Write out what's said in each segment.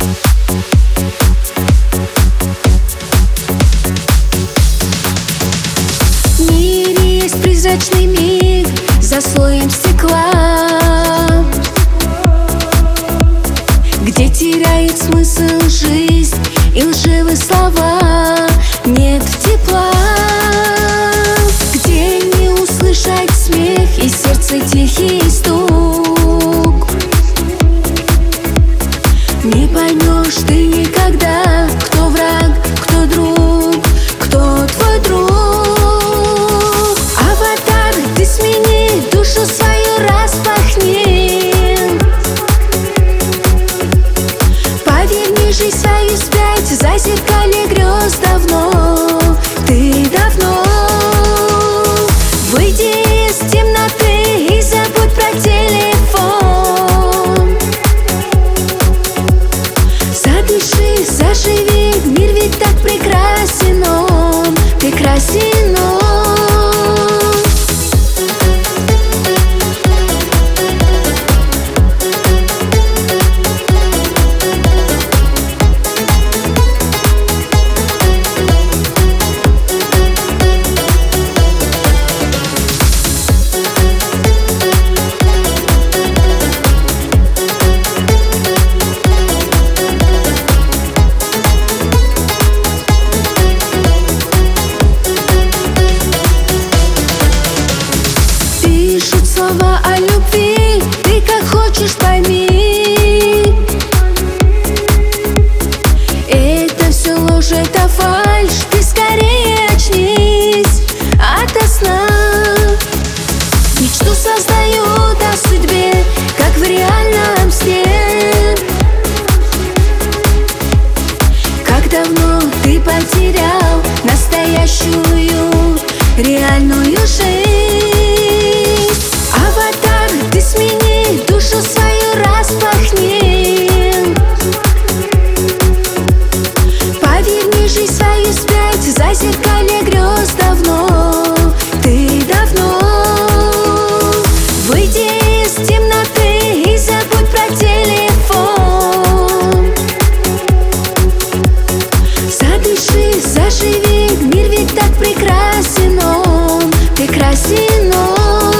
В мире есть призрачный миг за слоем стекла, где теряет смысл жизнь и лживые слова. Нет тепла, где не услышать смех и сердце тихий стук. Не поймешь ты никогда, кто враг, кто друг, кто твой друг. Аватар, ты смени, душу свою распахни. Поверни жизнь свою спять, зазеркалье грез давно. Ты давно выйди из темноты и забудь про телефон. Задыши, заживи, мир ведь так прекрасен он, прекрасен он. Пишут слова о любви, ты как хочешь пойми. Это все ложь, это фальшь, ты скорее очнись ото сна. Мечту создают о судьбе, как в реальном сне. Как давно ты потерял настоящую реальную жизнь. Аватар, ты смени, душу свою распахни. Поверни жизнь свою спять, зазеркалье грез давно. Ты давно выйди из темноты и забудь про телефон. Задыши, заживи, мир ведь так прекрасен он, прекрасен он.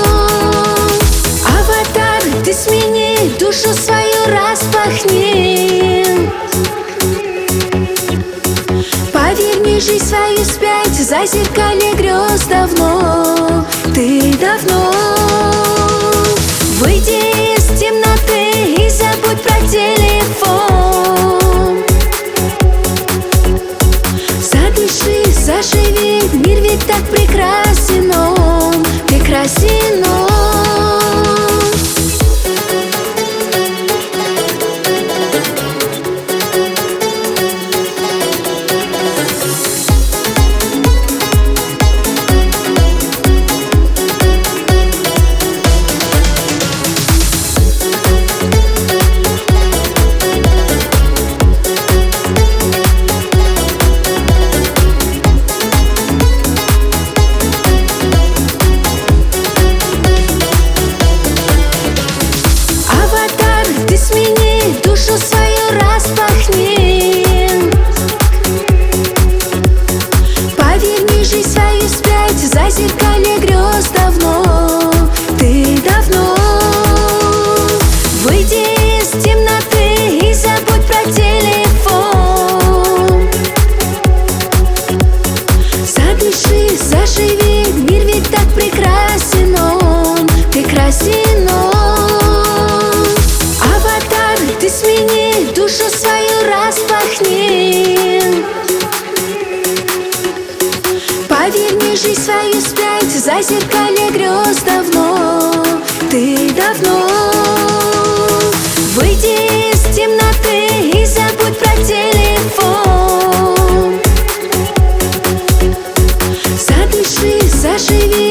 Аватар, ты смени, душу свою распахни. Поверни жизнь свою спять, зазеркалье грез давно. Ты давно выйди из темноты и забудь про телефон. Задыши, заживи, мир ведь так прекрасен он, прекрасен он. Смени, душу свою распахни. Поверни жизнь свою спять, зазеркалье грез давно. Ты давно выйди из темноты и забудь про телефон. Задыши, заживи, мир ведь так прекрасен он, прекрасен он. Ты смени, душу свою распахни. Поверни жизнь свою спять, зазеркалье грез давно. Ты давно выйди из темноты и забудь про телефон. Задыши, заживи,